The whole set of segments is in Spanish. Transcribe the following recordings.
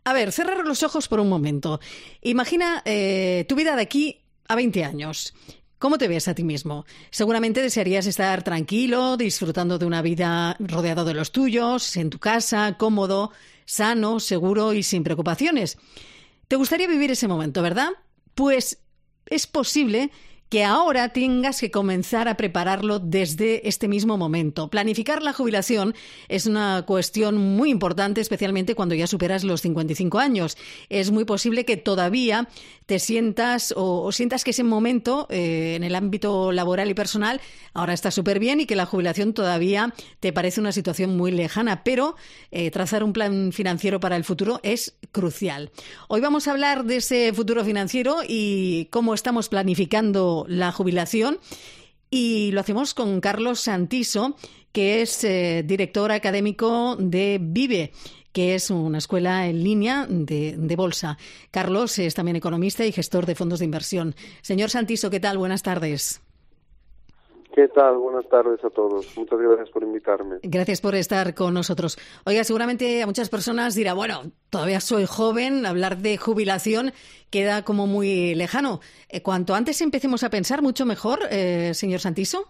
A ver, cerrar los ojos por un momento. Imagina tu vida de aquí a 20 años. ¿Cómo te ves a ti mismo? Seguramente desearías estar tranquilo, disfrutando de una vida rodeado de los tuyos, en tu casa, cómodo, sano, seguro y sin preocupaciones. ¿Te gustaría vivir ese momento, verdad? Pues es posible que ahora tengas que comenzar a prepararlo desde este mismo momento. Planificar la jubilación es una cuestión muy importante, especialmente cuando ya superas los 55 años. Es muy posible que todavía te sientas o sientas que ese momento en el ámbito laboral y personal ahora está súper bien y que la jubilación todavía te parece una situación muy lejana, pero trazar un plan financiero para el futuro es crucial. Hoy vamos a hablar de ese futuro financiero y cómo estamos planificando la jubilación, y lo hacemos con Carlos Santiso, que es director académico de Vive, que es una escuela en línea de bolsa. Carlos es también economista y gestor de fondos de inversión. Señor Santiso, ¿qué tal? Buenas tardes. ¿Qué tal? Buenas tardes a todos. Muchas gracias por invitarme. Gracias por estar con nosotros. Oiga, seguramente a muchas personas dirá, bueno, todavía soy joven, hablar de jubilación queda como muy lejano. Cuanto antes empecemos a pensar, mucho mejor, señor Santiso.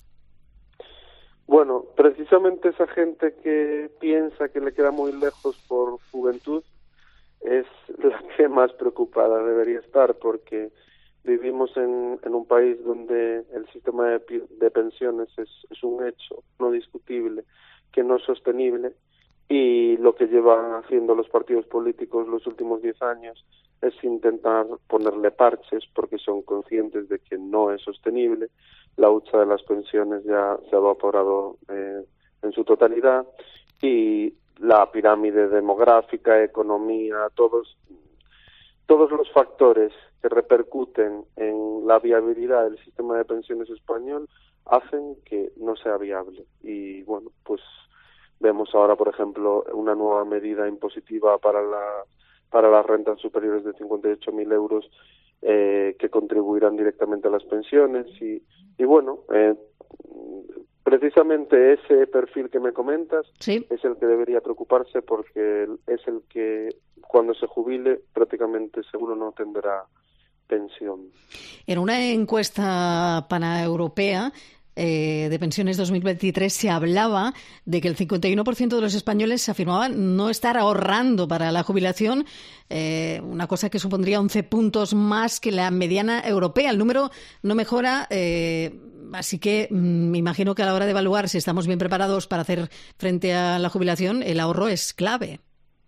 Bueno, precisamente esa gente que piensa que le queda muy lejos por juventud es la que más preocupada debería estar, porque vivimos en un país donde el sistema de pensiones es un hecho no discutible, que no es sostenible, y lo que llevan haciendo los partidos políticos los últimos 10 años es intentar ponerle parches porque son conscientes de que no es sostenible. La hucha de las pensiones ya se ha evaporado en su totalidad, y la pirámide demográfica, economía, todos los factores que repercuten en la viabilidad del sistema de pensiones español hacen que no sea viable. Y bueno, pues vemos ahora, por ejemplo, una nueva medida impositiva para las rentas superiores de 58.000 euros que contribuirán directamente a las pensiones. Y bueno, precisamente ese perfil que me comentas sí, es el que debería preocuparse, porque es el que cuando se jubile prácticamente seguro no tendrá pensión. En una encuesta paneuropea de pensiones 2023 se hablaba de que el 51% de los españoles afirmaban no estar ahorrando para la jubilación, una cosa que supondría 11 puntos más que la mediana europea. El número no mejora, así que me imagino que a la hora de evaluar si estamos bien preparados para hacer frente a la jubilación, el ahorro es clave.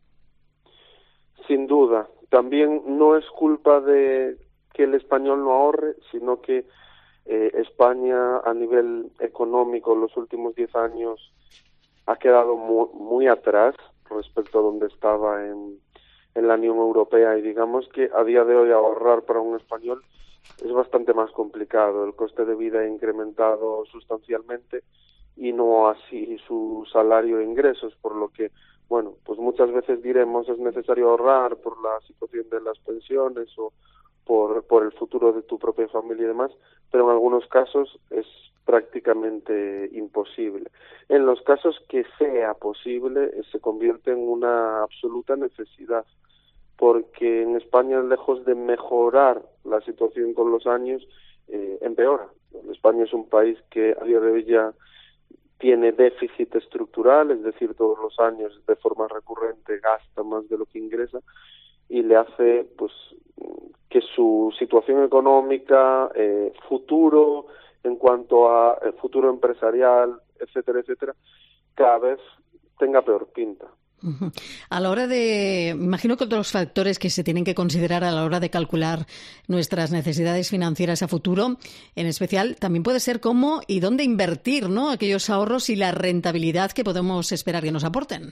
Sin duda. También no es culpa de que el español no ahorre, sino que España a nivel económico en los últimos 10 años ha quedado muy atrás respecto a donde estaba en la Unión Europea, y digamos que a día de hoy ahorrar para un español es bastante más complicado. El coste de vida ha incrementado sustancialmente y no así su salario e ingresos, por lo que, bueno, pues muchas veces diremos es necesario ahorrar por la situación de las pensiones o por el futuro de tu propia familia y demás, pero en algunos casos es prácticamente imposible. En los casos que sea posible, se convierte en una absoluta necesidad, porque en España, lejos de mejorar la situación con los años, empeora. España es un país que a día de hoy ya tiene déficit estructural, es decir, todos los años de forma recurrente gasta más de lo que ingresa, y le hace pues que su situación económica, futuro en cuanto a futuro empresarial, etcétera, cada vez tenga peor pinta. Uh-huh. A la hora de, imagino que otros factores que se tienen que considerar a la hora de calcular nuestras necesidades financieras a futuro, en especial, también puede ser cómo y dónde invertir, ¿no?, aquellos ahorros y la rentabilidad que podemos esperar que nos aporten.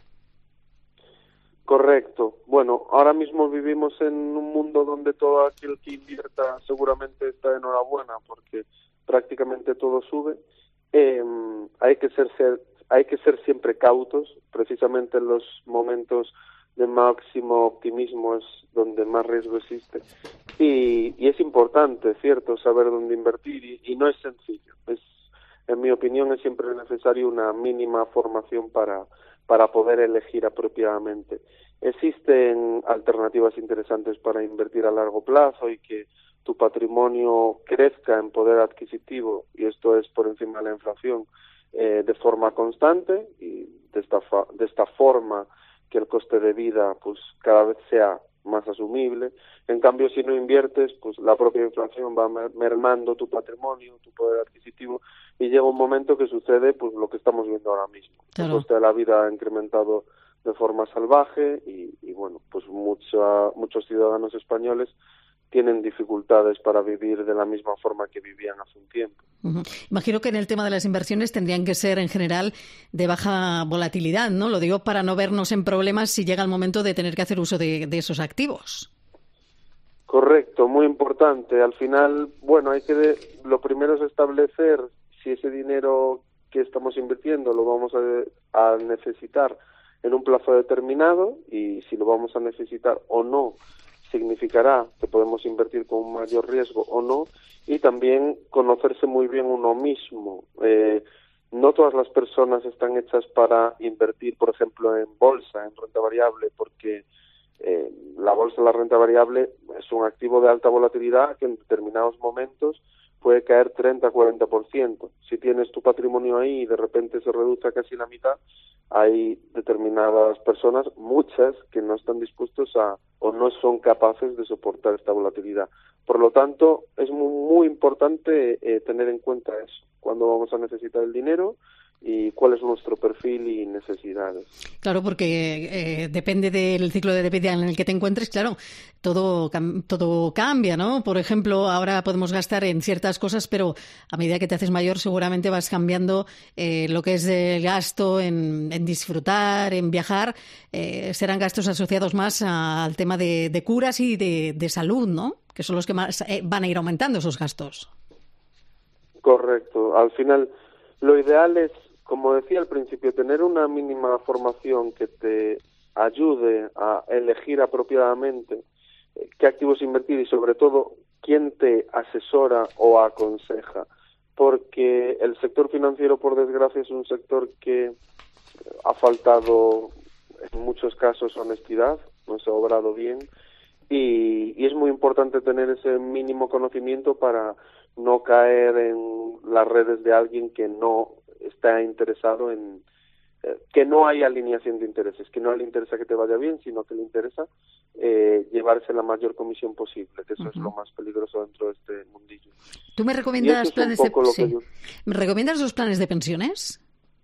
Correcto. Bueno, ahora mismo vivimos en un mundo donde todo aquel que invierta seguramente está de enhorabuena, porque prácticamente todo sube. Hay que ser siempre cautos. Precisamente en los momentos de máximo optimismo es donde más riesgo existe. Y es importante, cierto, saber dónde invertir, y no es sencillo. En mi opinión, es siempre necesario una mínima formación para para poder elegir apropiadamente. Existen alternativas interesantes para invertir a largo plazo y que tu patrimonio crezca en poder adquisitivo, y esto es por encima de la inflación, de forma constante, y de esta forma que el coste de vida pues cada vez sea más asumible. En cambio, si no inviertes, pues la propia inflación va mermando tu patrimonio, tu poder adquisitivo, y llega un momento que sucede pues lo que estamos viendo ahora mismo. Claro. El coste de la vida ha incrementado de forma salvaje y bueno, pues muchos ciudadanos españoles tienen dificultades para vivir de la misma forma que vivían hace un tiempo. Uh-huh. Imagino que en el tema de las inversiones tendrían que ser en general de baja volatilidad, ¿no? Lo digo para no vernos en problemas si llega el momento de tener que hacer uso de esos activos. Correcto, muy importante. Al final, bueno, lo primero es establecer si ese dinero que estamos invirtiendo lo vamos a necesitar en un plazo determinado, y si lo vamos a necesitar o no significará que podemos invertir con un mayor riesgo o no, y también conocerse muy bien uno mismo. No todas las personas están hechas para invertir, por ejemplo, en bolsa, en renta variable, porque la bolsa, la renta variable, es un activo de alta volatilidad que en determinados momentos puede caer 30-40%. Si tienes tu patrimonio ahí y de repente se reduce a casi la mitad, hay determinadas personas, muchas, que no están dispuestos o no son capaces de soportar esta volatilidad. Por lo tanto, es muy importante tener en cuenta eso, cuándo vamos a necesitar el dinero y cuál es nuestro perfil y necesidades. Claro, porque depende del ciclo de vida en el que te encuentres, claro, todo cambia, ¿no? Por ejemplo, ahora podemos gastar en ciertas cosas, pero a medida que te haces mayor seguramente vas cambiando lo que es el gasto en disfrutar, en viajar. Serán gastos asociados más al tema de curas y de salud, ¿no? Que son los que más van a ir aumentando esos gastos. Correcto. Al final, lo ideal es, como decía al principio, tener una mínima formación que te ayude a elegir apropiadamente qué activos invertir y, sobre todo, quién te asesora o aconseja. Porque el sector financiero, por desgracia, es un sector que ha faltado, en muchos casos, honestidad, no se ha obrado bien, y es muy importante tener ese mínimo conocimiento para no caer en las redes de alguien que no está interesado en que no hay alineación de intereses, que no le interesa que te vaya bien, sino que le interesa llevarse la mayor comisión posible, que eso es lo más peligroso dentro de este mundillo. ¿Tú me recomiendas planes ¿Me recomiendas los planes de pensiones?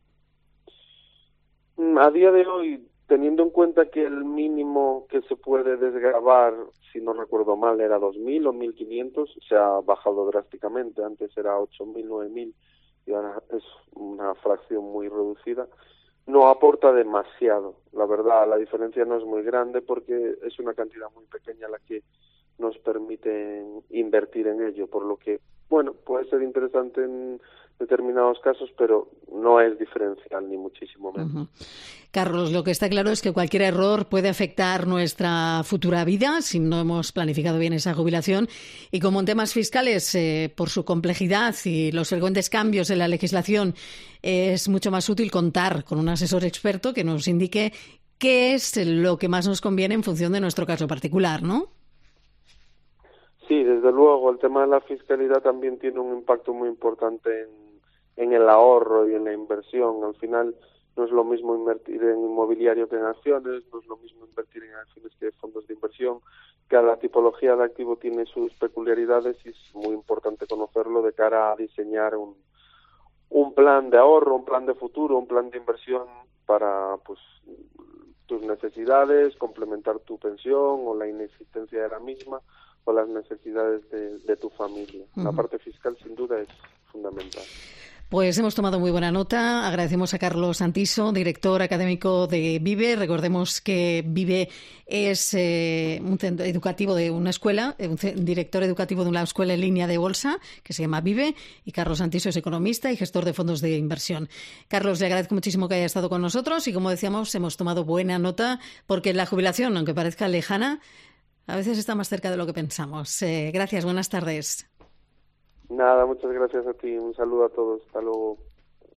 A día de hoy, teniendo en cuenta que el mínimo que se puede desgravar, si no recuerdo mal, era 2.000 o 1.500, se ha bajado drásticamente. Antes era 8.000, 9.000 y ahora es una fracción muy reducida. No aporta demasiado, la verdad, la diferencia no es muy grande porque es una cantidad muy pequeña la que nos permite invertir en ello, por lo que, bueno, puede ser interesante en determinados casos, pero no es diferencial ni muchísimo menos. Uh-huh. Carlos, lo que está claro es que cualquier error puede afectar nuestra futura vida si no hemos planificado bien esa jubilación, y como en temas fiscales, por su complejidad y los frecuentes cambios en la legislación, es mucho más útil contar con un asesor experto que nos indique qué es lo que más nos conviene en función de nuestro caso particular, ¿no? Sí, desde luego, el tema de la fiscalidad también tiene un impacto muy importante en el ahorro y en la inversión. Al final no es lo mismo invertir en inmobiliario que en acciones, no es lo mismo invertir en acciones que en fondos de inversión. Cada tipología de activo tiene sus peculiaridades y es muy importante conocerlo de cara a diseñar un plan de ahorro, un plan de futuro, un plan de inversión para pues tus necesidades, complementar tu pensión o la inexistencia de la misma, o las necesidades de tu familia. Uh-huh. La parte fiscal, sin duda, es fundamental. Pues hemos tomado muy buena nota. Agradecemos a Carlos Santiso, director académico de Vive. Recordemos que Vive es un centro educativo de una escuela, un director educativo de una escuela en línea de bolsa que se llama Vive, y Carlos Santiso es economista y gestor de fondos de inversión. Carlos, le agradezco muchísimo que haya estado con nosotros y, como decíamos, hemos tomado buena nota porque la jubilación, aunque parezca lejana, a veces está más cerca de lo que pensamos. Gracias, buenas tardes. Nada, muchas gracias a ti. Un saludo a todos. Hasta luego.